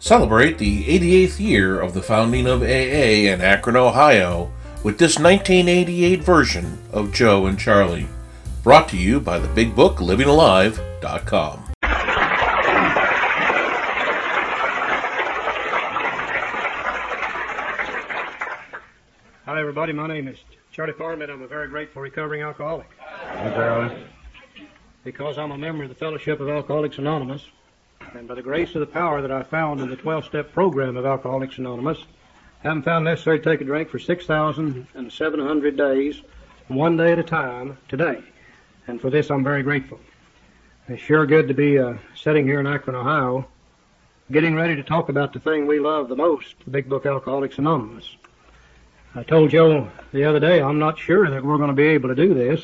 Celebrate the 88th year of the founding of AA in Akron, Ohio with this 1988 version of Joe and Charlie. Brought to you by the Big Book LivingAlive.com. Hi, everybody. My name is Charlie Farm, and I'm a very grateful recovering alcoholic. Hi, Charlie. Because I'm a member of the Fellowship of Alcoholics Anonymous, and by the grace of the power that I found in the 12-step program of Alcoholics Anonymous, I haven't found necessary to take a drink for 6,700 days, one day at a time, today. And for this, I'm very grateful. It's sure good to be sitting here in Akron, Ohio, getting ready to talk about the thing we love the most, the Big Book Alcoholics Anonymous. I told Joe the other day I'm not sure that we're going to be able to do this.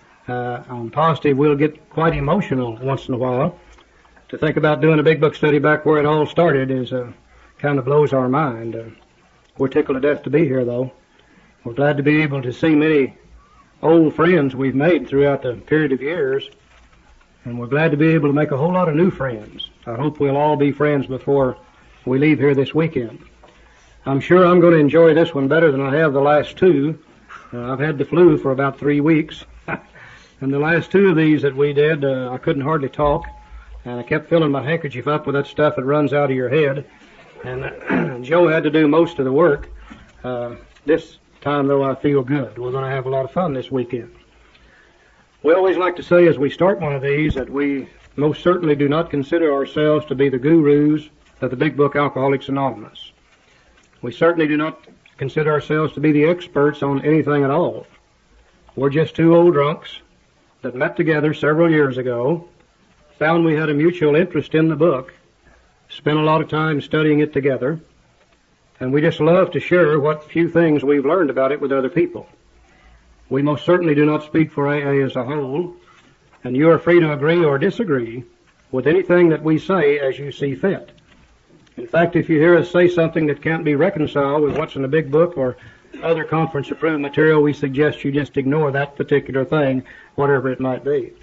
I'm positive we'll get quite emotional once in a while. To think about doing a big book study back where it all started is kind of blows our mind. We're tickled to death to be here, though. We're glad to be able to see many old friends we've made throughout the period of years, and we're glad to be able to make a whole lot of new friends. I hope we'll all be friends before we leave here this weekend. I'm sure I'm going to enjoy this one better than I have the last two. I've had the flu for about 3 weeks, and the last two of these that we did, I couldn't hardly talk. And I kept filling my handkerchief up with that stuff that runs out of your head. And Joe had to do most of the work. This time, though, I feel good. We're going to have a lot of fun this weekend. We always like to say as we start one of these that we most certainly do not consider ourselves to be the gurus of the Big Book Alcoholics Anonymous. We certainly do not consider ourselves to be the experts on anything at all. We're just two old drunks that met together several years ago, found we had a mutual interest in the book, spent a lot of time studying it together, and we just love to share what few things we've learned about it with other people. We most certainly do not speak for AA as a whole, and you are free to agree or disagree with anything that we say as you see fit. In fact, if you hear us say something that can't be reconciled with what's in the big book or other conference-approved material, we suggest you just ignore that particular thing, whatever it might be.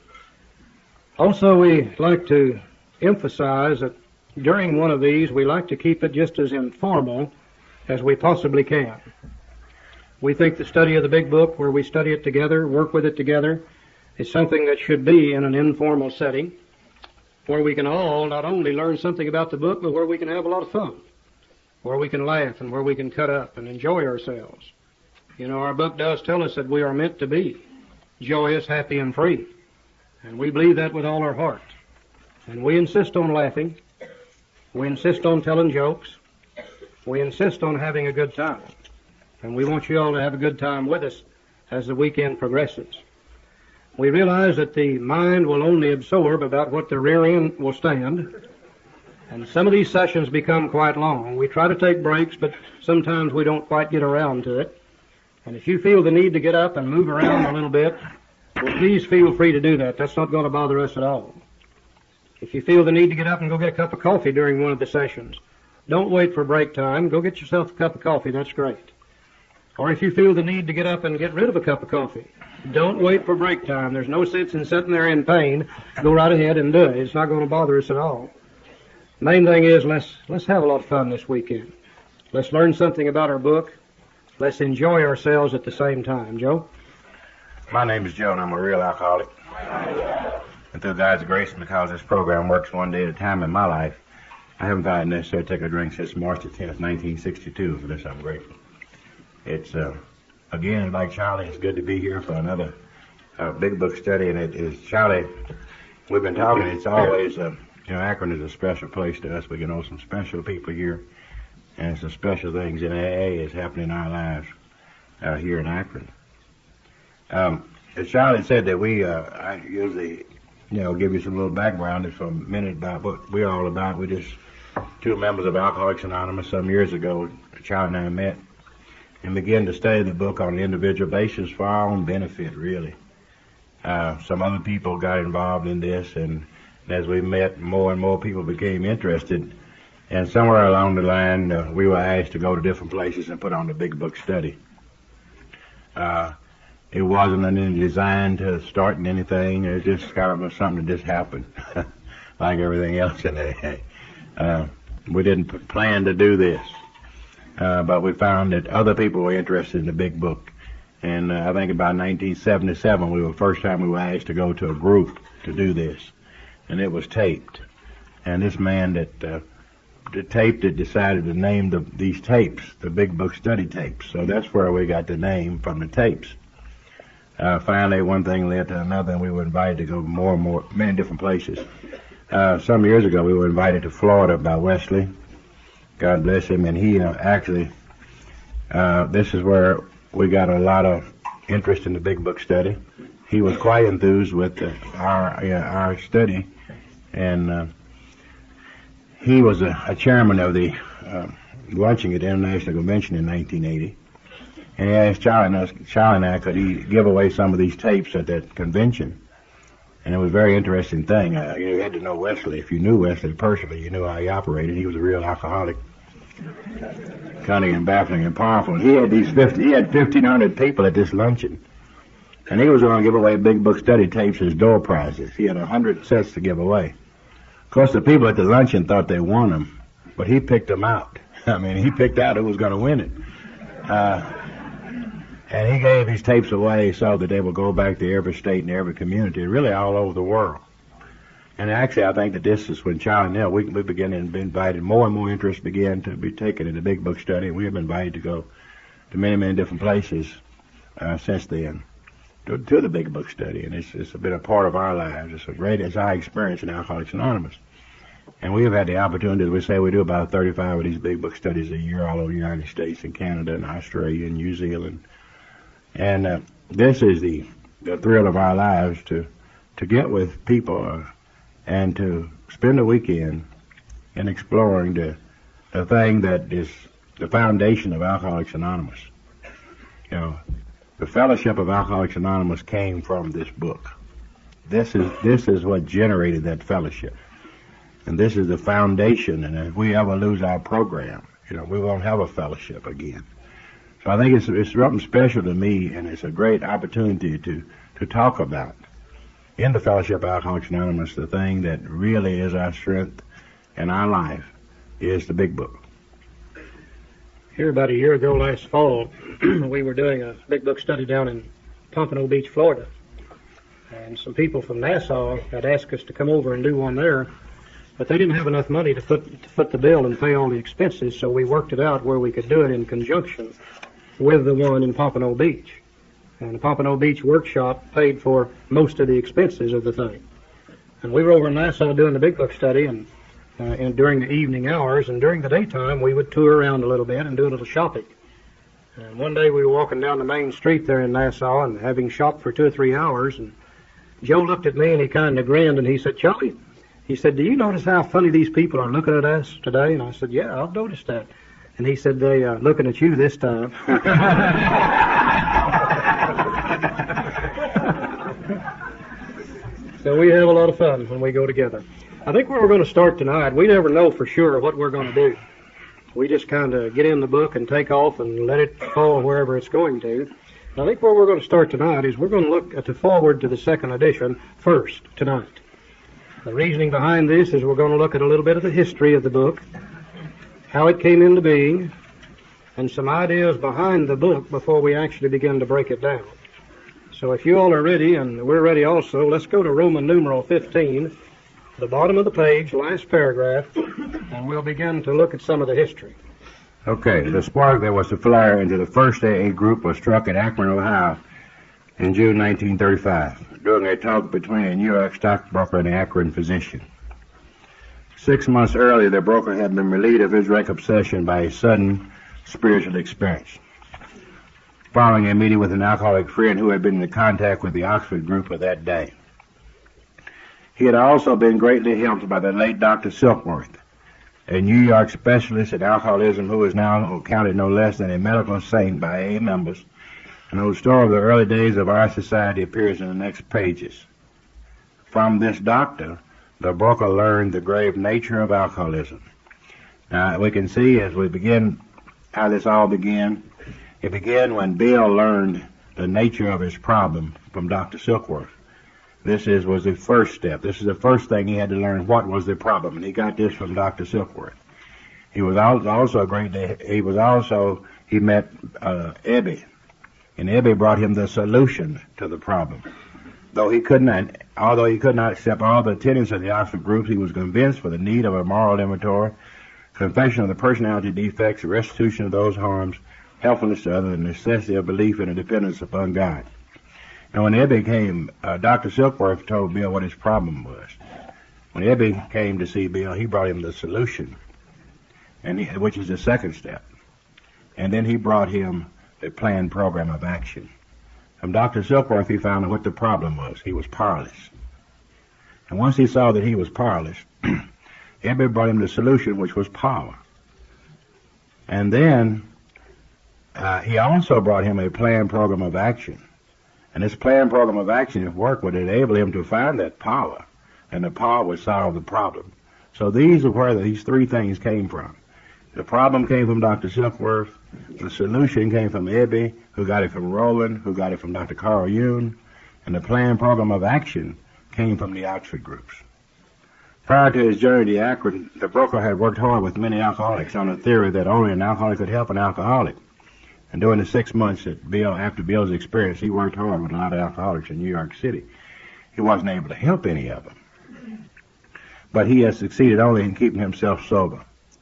Also, we like to emphasize that during one of these, we like to keep it just as informal as we possibly can. We think the study of the big book, where we study it together, work with it together, is something that should be in an informal setting, where we can all not only learn something about the book, but where we can have a lot of fun, where we can laugh and where we can cut up and enjoy ourselves. You know, our book does tell us that we are meant to be joyous, happy, and free. And we believe that with all our heart. And we insist on laughing. We insist on telling jokes. We insist on having a good time. And we want you all to have a good time with us as the weekend progresses. We realize that the mind will only absorb about what the rear end will stand. And some of these sessions become quite long. We try to take breaks, but sometimes we don't quite get around to it. And if you feel the need to get up and move around a little bit, well, please feel free to do that. That's not going to bother us at all. If you feel the need to get up and go get a cup of coffee during one of the sessions, don't wait for break time. Go get yourself a cup of coffee. That's great. Or if you feel the need to get up and get rid of a cup of coffee, don't wait for break time. There's no sense in sitting there in pain. Go right ahead and do it. It's not going to bother us at all. Main thing is let's have a lot of fun this weekend. Let's learn something about our book. Let's enjoy ourselves at the same time. Joe? My name is Joe, and I'm a real alcoholic. And through God's grace, and because this program works one day at a time in my life, I haven't found it necessary to take a drink since March the 10th, 1962. For this, I'm grateful. It's, again, like Charlie, it's good to be here for another big book study. And it is, Charlie, we've been talking, it's always, Akron is a special place to us. We can know some special people here, and some special things in AA is happening in our lives here in Akron. As Charlie said that I usually, give you some little background just for a minute about what we're all about. We're just two members of Alcoholics Anonymous some years ago. Charlie and I met and began to study the book on an individual basis for our own benefit, really. Some other people got involved in this, and as we met, more and more people became interested. And somewhere along the line, we were asked to go to different places and put on the big book study. It wasn't any design to start in anything. It was just kind of something that just happened, like everything else in AA. We didn't plan to do this, but we found that other people were interested in the big book. And I think about 1977, the first time we were asked to go to a group to do this, and it was taped. And this man that taped it decided to name these tapes the Big Book Study Tapes. So that's where we got the name, from the tapes. Finally, one thing led to another, and we were invited to go many different places. Some years ago, we were invited to Florida by Wesley. God bless him. And he actually, this is where we got a lot of interest in the Big Book Study. He was quite enthused with our study, and he was a chairman of the lunching at the International Convention in 1980. And he asked Charlie and I, could he give away some of these tapes at that convention? And it was a very interesting thing. You had to know Wesley. If you knew Wesley personally, you knew how he operated. He was a real alcoholic, cunning and baffling and powerful. And he had 1,500 people at this luncheon. And he was going to give away Big Book Study tapes as door prizes. He had 100 sets to give away. Of course, the people at the luncheon thought they won them, but he picked them out. I mean, he picked out who was going to win it. And he gave his tapes away so that they would go back to every state and every community, really all over the world. And actually, I think that this is when Charlie and Nell, we began to be invited, more and more interest began to be taken in the Big Book Study, and we have been invited to go to many, many different places since then to the Big Book Study. And it's been a part of our lives. It's our experience in Alcoholics Anonymous. And we have had the opportunity, as we say, we do about 35 of these Big Book Studies a year all over the United States and Canada and Australia and New Zealand. And this is the thrill of our lives, to get with people and to spend a weekend in exploring the thing that is the foundation of Alcoholics Anonymous. You know, the fellowship of Alcoholics Anonymous came from this book. This is what generated that fellowship. And this is the foundation, and if we ever lose our program, we won't have a fellowship again. So I think it's something special to me, and it's a great opportunity to talk about in the Fellowship of Alcoholics Anonymous. The thing that really is our strength in our life is the Big Book. Here about a year ago last fall, we were doing a Big Book Study down in Pompano Beach, Florida. And some people from Nassau had asked us to come over and do one there, but they didn't have enough money to foot the bill and pay all the expenses, so we worked it out where we could do it in conjunction with the one in Pompano Beach. And the Pompano Beach workshop paid for most of the expenses of the thing. And we were over in Nassau doing the Big Book Study, and during the evening hours, and during the daytime we would tour around a little bit and do a little shopping. And one day we were walking down the main street there in Nassau and having shopped for 2 or 3 hours, and Joe looked at me and he kind of grinned and he said, "Charlie," he said, "do you notice how funny these people are looking at us today?" And I said, "Yeah, I've noticed that." And he said, "They are looking at you this time." So we have a lot of fun when we go together. I think where we're going to start tonight, we never know for sure what we're going to do. We just kind of get in the book and take off and let it fall wherever it's going to. I think where we're going to start tonight is we're going to look at the forward to the second edition first tonight. The reasoning behind this is we're going to look at a little bit of the history of the book, how it came into being, and some ideas behind the book before we actually begin to break it down. So if you all are ready, and we're ready also, let's go to Roman numeral 15, the bottom of the page, last paragraph, and we'll begin to look at some of the history. Okay, the spark that was to flare into the first AA group was struck at Akron, Ohio in June 1935 during a talk between a New York stockbroker and an Akron physician. 6 months earlier, the broker had been relieved of his drug obsession by a sudden spiritual experience, following a meeting with an alcoholic friend who had been in contact with the Oxford group of that day. He had also been greatly helped by the late Dr. Silkworth, a New York specialist in alcoholism who is now counted no less than a medical saint by AA members, and whose story of the early days of our society appears in the next pages. From this doctor, the broker learned the grave nature of alcoholism. Now, we can see as we begin how this all began. It began when Bill learned the nature of his problem from Dr. Silkworth. This was the first step. This is the first thing he had to learn, what was the problem, and he got this from Dr. Silkworth. He was also a great day. He met Ebby, and Ebby brought him the solution to the problem. Although he could not accept all the tenets of the Oxford groups, he was convinced for the need of a moral inventory, confession of the personality defects, restitution of those harms, helpfulness to others, and the necessity of belief in a dependence upon God. And when Ebby came, Dr. Silkworth told Bill what his problem was. When Ebby came to see Bill, he brought him the solution, which is the second step. And then he brought him a planned program of action. From Dr. Silkworth, he found out what the problem was. He was powerless. And once he saw that he was powerless, Ebby brought him the solution, which was power. And then he also brought him a planned program of action. And this planned program of action, if work, would enable him to find that power, and the power would solve the problem. So these are where these three things came from. The problem came from Dr. Silkworth. The solution came from Ebby, who got it from Rowland, who got it from Dr. Carl June, and the planned program of action came from the Oxford groups. Prior to his journey to Akron, the broker had worked hard with many alcoholics on the theory that only an alcoholic could help an alcoholic. And during the 6 months after Bill's experience, he worked hard with a lot of alcoholics in New York City. He wasn't able to help any of them. But he has succeeded only in keeping himself sober.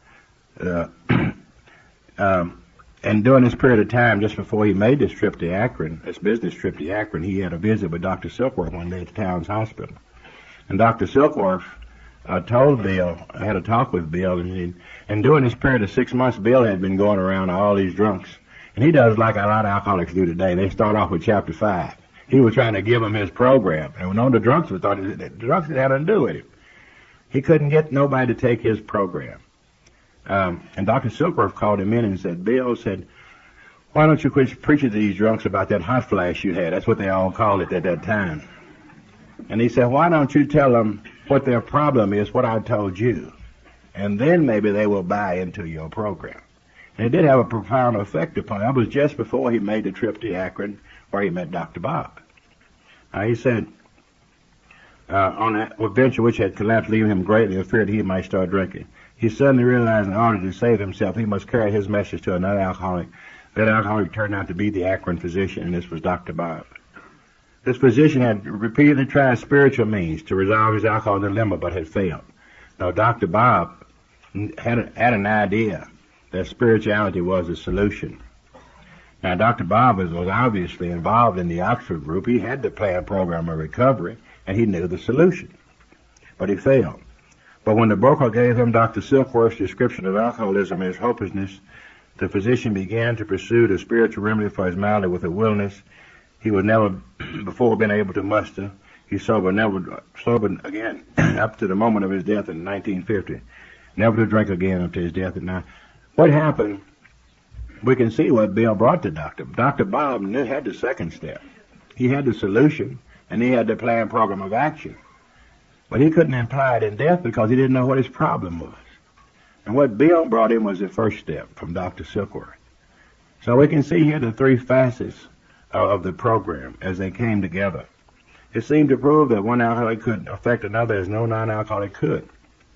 And during this period of time, just before he made this trip to Akron, this business trip to Akron, he had a visit with Dr. Silkworth one day at the town's hospital. And Dr. Silkworth told Bill, I had a talk with Bill, and during this period of 6 months, Bill had been going around to all these drunks. And he does like a lot of alcoholics do today. They start off with chapter 5. He was trying to give them his program. And when the drunks thought the drunks had nothing to do with him. He couldn't get nobody to take his program. And Dr. Silkworth called him in and said, Bill said, why don't you quit preaching to these drunks about that hot flash you had? That's what they all called it at that time. And he said, why don't you tell them what their problem is, what I told you? And then maybe they will buy into your program. And it did have a profound effect upon him. That was just before he made the trip to Akron, where he met Dr. Bob. He said, on that venture which had collapsed, leaving him greatly afraid he might start drinking, he suddenly realized in order to save himself, he must carry his message to another alcoholic. That alcoholic turned out to be the Akron physician, and this was Dr. Bob. This physician had repeatedly tried spiritual means to resolve his alcohol dilemma, but had failed. Now, Dr. Bob had an idea that spirituality was the solution. Now, Dr. Bob was obviously involved in the Oxford group. He had the planned program of recovery, and he knew the solution. But he failed. But when the broker gave him Dr. Silkworth's description of alcoholism and his hopelessness, the physician began to pursue the spiritual remedy for his malady with a willingness he would never before been able to muster. He sobered again up to the moment of his death in 1950. Never to drink again up to his death. Now, what happened, we can see what Bill brought to Dr. Bob had the second step. He had the solution, and he had the planned program of action. But he couldn't imply it in death because he didn't know what his problem was. And what Bill brought him was the first step from Dr. Silkworth. So we can see here the three facets of the program as they came together. It seemed to prove that one alcoholic could affect another as no non-alcoholic could.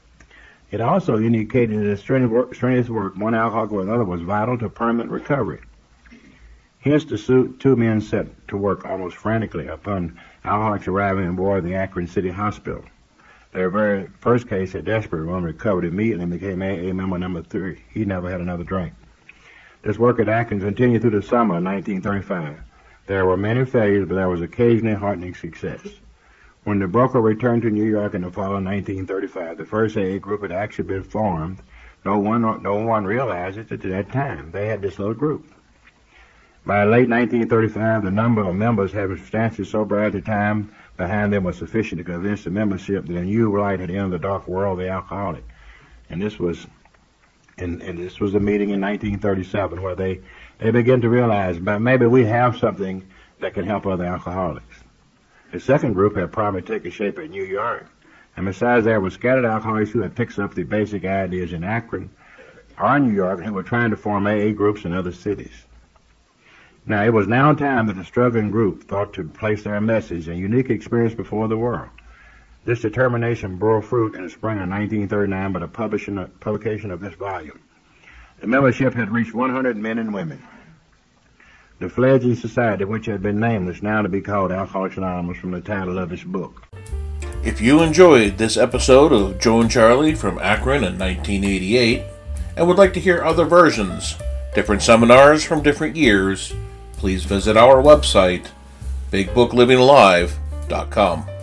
It also indicated that strenuous work, one alcoholic or another, was vital to permanent recovery. Hence, the two men set to work almost frantically upon alcoholics arriving on board the Akron City Hospital. Their very first case, a desperate one, recovered immediately and became AA member number 3. He never had another drink. This work at Akron continued through the summer of 1935. There were many failures, but there was occasionally heartening success. When the broker returned to New York in the fall of 1935, the first AA group had actually been formed. No one realized it at that time. They had this little group. By late 1935, the number of members having substantial sobriety time behind them was sufficient to convince the membership that a new light had entered the dark world of the alcoholic. And this was a meeting in 1937 where they began to realize that maybe we have something that can help other alcoholics. The second group had probably taken shape in New York, and besides there were scattered alcoholics who had picked up the basic ideas in Akron or New York and who were trying to form AA groups in other cities. Now, it was now time that the struggling group thought to place their message and unique experience before the world. This determination bore fruit in the spring of 1939 by the publication of this volume. The membership had reached 100 men and women. The fledgling society, which had been named, is now to be called Alcoholics Anonymous from the title of this book. If you enjoyed this episode of Joe and Charlie from Akron in 1988 and would like to hear other versions, different seminars from different years, please visit our website, BigBookLivingAlive.com.